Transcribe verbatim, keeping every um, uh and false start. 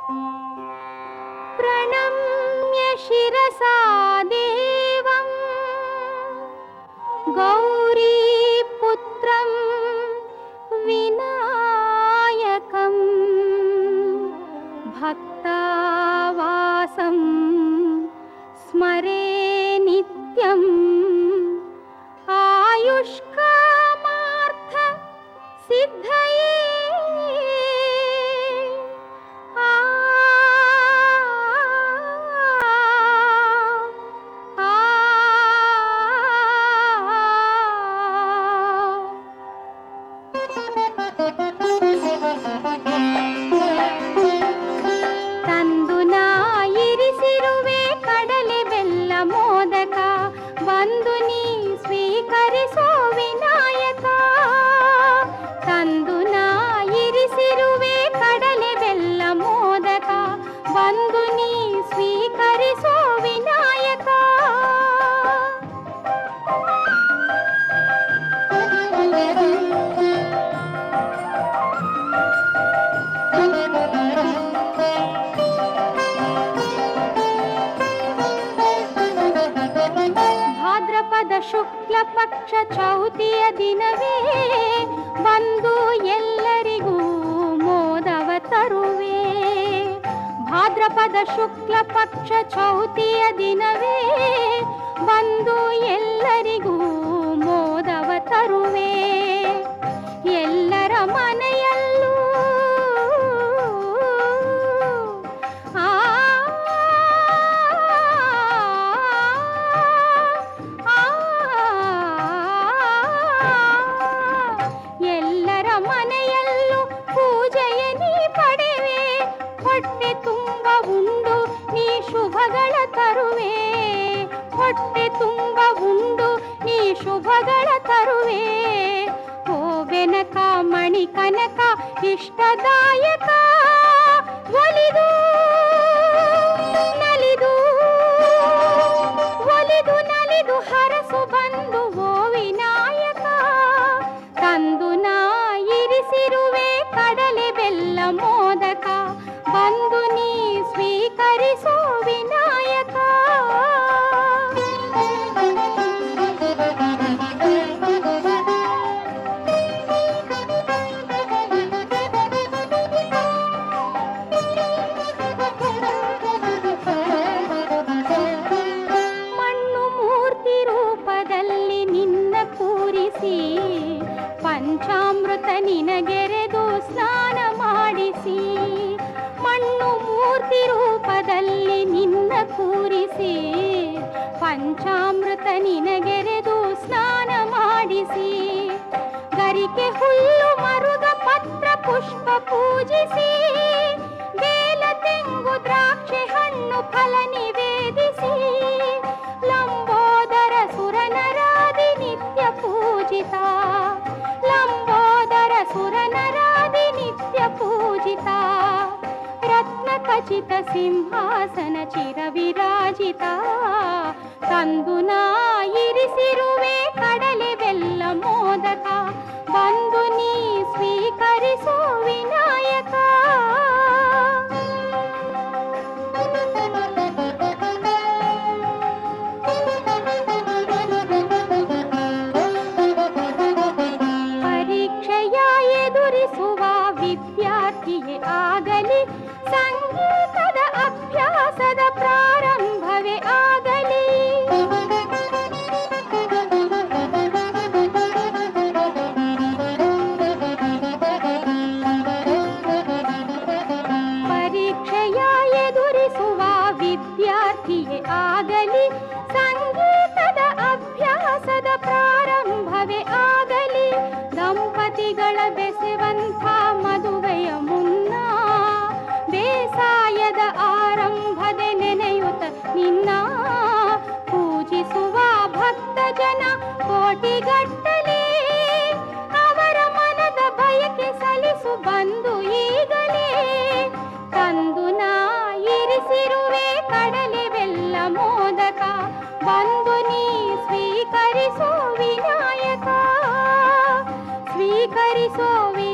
प्रणम्य शिरसा देवं गौरीपुत्रं विनायकं भक्तावासं स्मरे नित्यम् आयुष्कामार्थ सिद्धये ಶುಕ್ಲ ಪಕ್ಷ ಚೌತಿಯ ದಿನವೇ ಬಂದು ಎಲ್ಲರಿಗೂ ಮೋದವ ತರುವೆ. ಭಾದ್ರಪದ ಶುಕ್ಲ ಪಕ್ಷ ಚೌತಿಯ ದಿನವೇ ಬಂದು ಎಲ್ಲರಿಗೂ ಮೋದವ ತರುವೆ. ಎಲ್ಲರ ಮನೆಯಲ್ಲೂ ಹೊಟ್ಟೆ ತುಂಬ ಉಂಡು ನೀ ಶುಭಗಳ ತರುವೆ. ಓ ಬೆನಕ ಮಣಿ ಕನಕ ಇಷ್ಟದಾಯಕ ಒಲಿದು ನಲಿದು ಒಲಿದು ನಲಿದು ಹರಸು ಬಂದು ಓ ವಿನಾಯಕ. ತಂದು ನಾ ಇರಿಸಿರುವೆ ಕಡಲೆ ಬೆಲ್ಲ ಮೋದಕ ಬಂದು ನೀ ಸ್ವೀಕರಿಸೋ ವಿನಾಯಕ. ಪಂಚಾಮೃತ ನಿನಗೆರೆದು ಸ್ನಾನ ಮಾಡಿಸಿ, ಮಣ್ಣು ಮೂರ್ತಿ ರೂಪದಲ್ಲಿ ನಿನ್ನ ಕೂರಿಸಿ, ಪಂಚಾಮೃತ ನಿನಗೆರೆದು ಸ್ನಾನ ಮಾಡಿಸಿ, ಗರಿಕೆ ಹುಲ್ಲು ಮರುಗ ಪತ್ರ ಪುಷ್ಪ ಪೂಜಿಸಿ, ಬೇಲ ತೆಂಗು ದ್ರಾಕ್ಷಿ ಹಣ್ಣು ಫಲ ನಿವೇದಿಸಿ, ಲಂಬೋದರ ಸುರನರಾದಿ ನಿತ್ಯ ಪೂಜಿತ, ಲಂಬೋದರ ಸುರನರಾದಿ ನಿತ್ಯ ಪೂಜಿತ, ರತ್ನ ಖಚಿತ ಸಿಂಹಾಸನ ಚಿರ ವಿರಾಜಿತ, ತಂದು ನಾ ಇರಿಸಿರುವೆ ಕಡಲೆ ಬೆಲ್ಲ ಮೋದಕ ಬಂದು ನೀ ಸ್ವೀಕರಿಸೋ ವಿನಾಯಕ. ವಿದ್ಯಾರ್ಥಿಯೇ ಆಗಲಿ, ಸಂಗೀತದ ಅಭ್ಯಾಸದ ಪ್ರಾರಂಭವೇ ಆಗಲಿ, ಪರೀಕ್ಷೆಯ ಎದುರಿಸುವ ವಿದ್ಯಾರ್ಥಿಯೇ ಆಗಲಿ, ಸಂಗೀತದ ಅಭ್ಯಾಸದ ಪ್ರಾರಂಭವೇ ಆಗಲಿ, ದಂಪತಿಗಳ ಬೆಸೆವಂಥ ಮದುವೆಯ ಮುನ್ನ ಬೇಸಾಯದ ಆರಂಭದೆ ನೆನೆಯುತ್ತ ನಿನ್ನ ಪೂಜಿಸುವ ಭಕ್ತ ಜನ ಕೋಟಿಗಟ್ಟಲೆ, ಅವರ ಮನದ ಬಯಕೆ ಸಲಿಸು ಬಂದು ಈಗಲೇ, ತಂದು ನಾ ಇರಿಸಿರುವೆ ಕಡಲೆ ಬೆಲ್ಲ ಮೋದಕ ಬಂದು ನೀ ಸ್ವೀಕರಿಸೋ ವಿನಾಯಕ, ಸ್ವೀಕರಿಸೋ ವಿನಾಯಕ.